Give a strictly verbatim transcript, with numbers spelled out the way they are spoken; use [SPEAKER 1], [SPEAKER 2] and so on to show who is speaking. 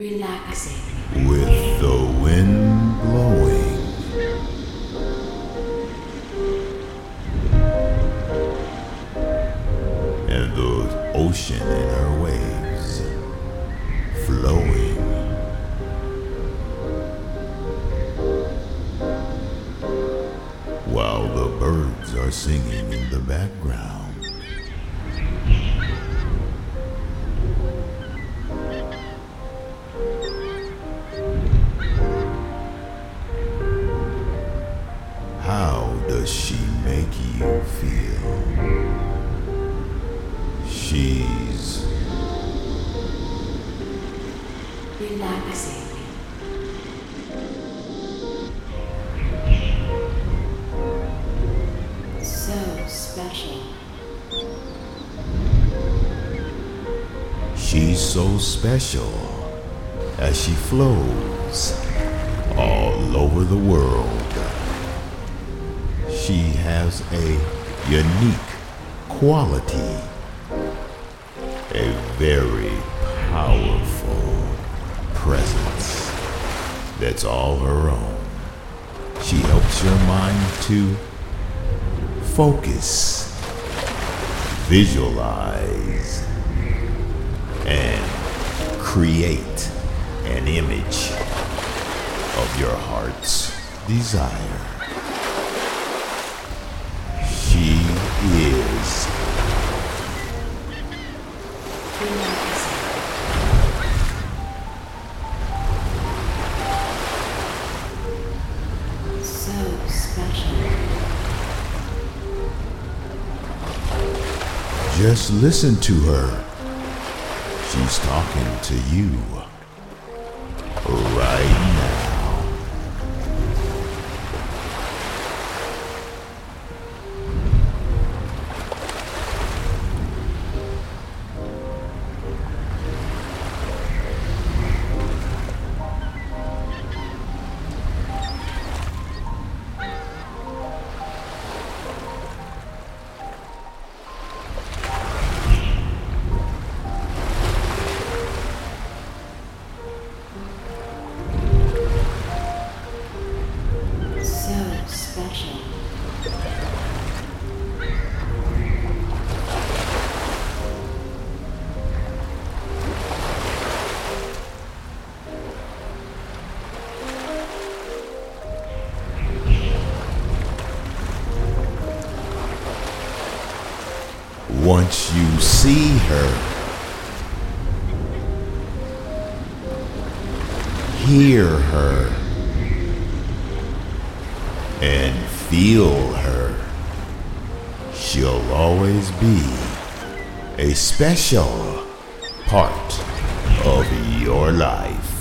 [SPEAKER 1] Relaxing.
[SPEAKER 2] With the wind blowing and the ocean in her waves flowing, while the birds are singing in the background. How does she make you feel? She's
[SPEAKER 1] Relaxing. So special.
[SPEAKER 2] She's so special as she flows all over the world. She has a unique quality, a very powerful presence that's all her own. She helps your mind to focus, visualize, and create an image of your heart's desire. She is
[SPEAKER 1] Relaxing. So special.
[SPEAKER 2] Just listen to her. She's talking to you right now.
[SPEAKER 1] So special.
[SPEAKER 2] Once you see her, hear her, and feel her, she'll always be a special part of your life.